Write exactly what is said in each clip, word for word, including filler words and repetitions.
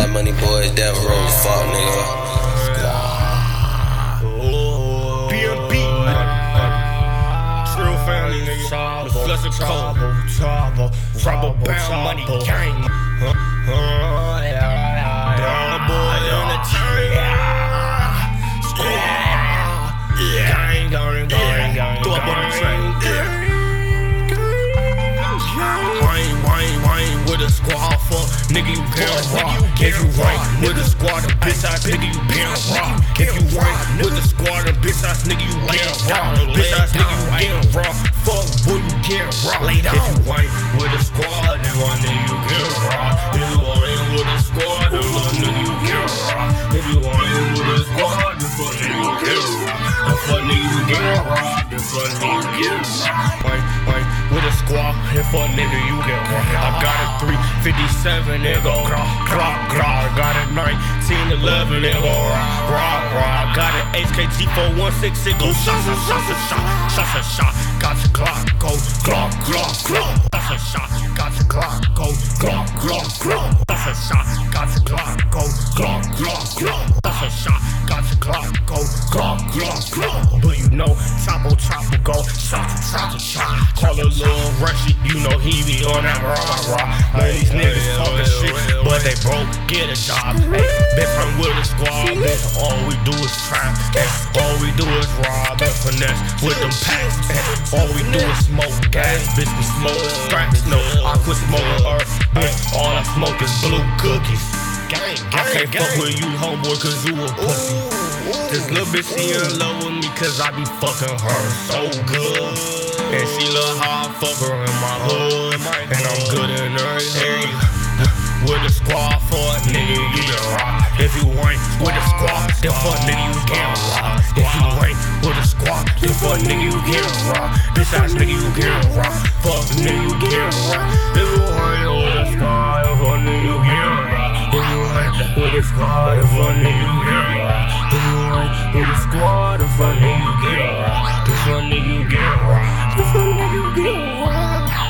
Blood Money Boys, Death Row, fuck nigga. B M B, Trill family, nigga. The Flush Code, Trouble Bound Money Gang. Down boy on the chain. Gang, gang, gang, gang. Throw up on the train. Wayne, Wayne, Wayne with a squad for nigga you can't rock. If you right with a squad of bitch ass nigga you can't rock. If you right with a squad of bitch ass nigga you can't rock. Bitch ass nigga you can't rock. Fuck boy you can't rock. If you right with a squad then one nigga you can't rock. If you ain't with a squad then one nigga you can't rock. If you ain't with a squad then fuck nigga you can't rock. The fuck nigga you can't rock. The fuck nigga you can't rock. Wayne, Wayne with a squad and fuck nigga you can't rock. I got a three fifty-seven, it go grah, grah, grah. I got a nineteen eleven, it go rah, rah, rah. I got an H K G four one six, it go shot, shot, shot, shot, shot, shot, shot. Got your Glock, go, Glock, Glock, Glock. That's a shot, got your Glock, go, Glock, Glock, Glock. That's a shot, got your Glock, go, Glock, Glock, Glock. That's a shot, got your Glock, go, Glock, Glock, Glock. But you know, Choppo, Choppo, go, shot, shot, shot. Call a little Rushy, you know he be on that rah, rah. Man, these niggas talking shit, but they broke, get a job. Hey, bitch, I'm with the squad, bitch. All we do is trap, hey, all we do is rob and finesse with them packs. Hey, all we do is smoke gas, bitch. We smoke scraps, no, I quit smoking earth, bitch. All I smoke is blue cookies. Gang, gang, I can't gang. Fuck with you, homeboy, cause you a pussy. This little bitch, she in love with me, cause I be fucking her so good. And she love how I fuck her in my hood. And I'm good in her area. With a squad for a nigga, you can rock. If you ain't with a squad, then fuck nigga, you can't rock. If you ain't with a squad, then fuck nigga, you can't rock. Bitch ass nigga, you can't rock. Fuck nigga, you can't rock. If you ain't with a squad, then fuck nigga, you can't rock. If you ain't with a squad, then fuck nigga, you can't rock. If you ain't with a squad, then fuck nigga, you can't rock. Then fuck nigga, you can't rock. Then fuck nigga, you can't rock.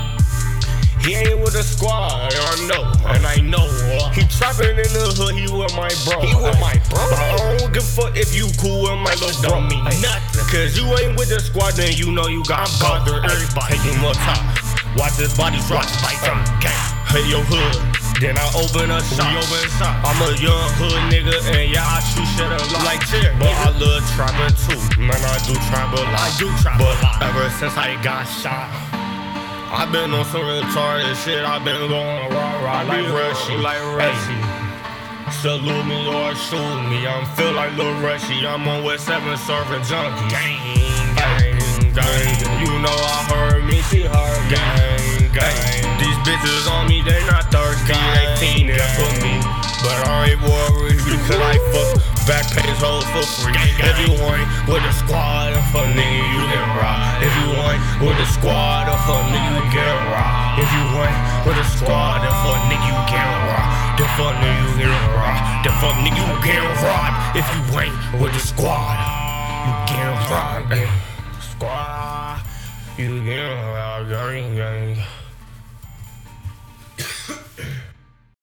He ain't with a squad, I know, and I know. He trapping in the hood, he with my bro. He with my bro. But I don't give a fuck if you cool with my little bro. Don't mean nothing. Cause you ain't with the squad, then you know you got bother everybody. Take him up top, watch his body drop. Hey yo hood, then I open a shop. I'm a young hood nigga, and yeah I shoot shit a lot. Like chair, but I love trapping too. Man I do trap a lot. I do trap a lot. Ever since I got shot, I been on some retarded shit, I been going raw, raw, like Rushy, like Rushy. Salute me or shoot me, I'm feel like Lil Rushy, I'm on West seven surfing junkies. Gang, gang, gang, you know I heard me, she heard me. Gang, gang, these bitches on me, they not thirsty, they fiending for me. But I ain't worried because I fuck back page hoes for free. If you ain't with a squad, then fuck nigga you can rock. If you ain't with a squad, then fuck nigga you can rock. If you ain't with a squad, then fuck nigga you can rock. Then fuck nigga you can rock. Then fuck nigga you can rock. If you ain't with the squad, you can rock. Squad, you can rock. Gang, gang.